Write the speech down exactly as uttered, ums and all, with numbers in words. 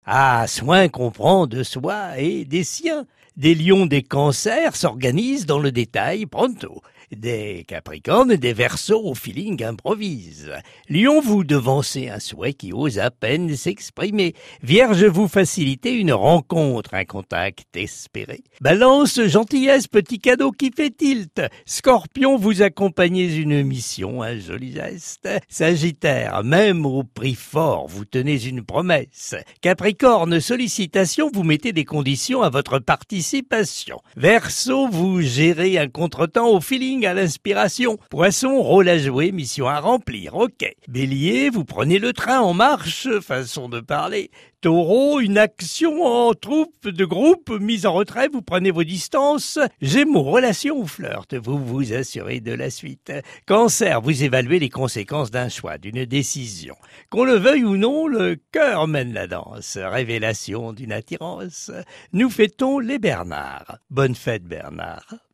Ah, soin qu'on prend de soi et des siens. Des lions des cancers s'organisent dans le détail pronto. Des capricornes et des verseaux au feeling improvisent. Lion, vous devancez un souhait qui ose à peine s'exprimer. Vierge, vous facilitez une rencontre, un contact espéré. Balance, gentillesse, petit cadeau qui fait tilt. Scorpion, vous accompagnez une mission, un joli geste. Sagittaire, même au prix fort, vous tenez une promesse. Capricorne, sollicitation, vous mettez des conditions à votre participation. Verseau, vous gérez un contretemps au feeling, à l'inspiration. Poisson, rôle à jouer, mission à remplir, ok. Bélier, vous prenez le train en marche, façon de parler. Taureau, une action en troupe de groupe, mise en retrait, vous prenez vos distances. Gémeaux, relation ou flirt, vous vous assurez de la suite. Cancer, vous évaluez les conséquences d'un choix, d'une décision. Qu'on le veuille ou non, le cœur mène la danse. Révélation d'une attirance. Nous fêtons les Bernards. Bonne fête Bernard.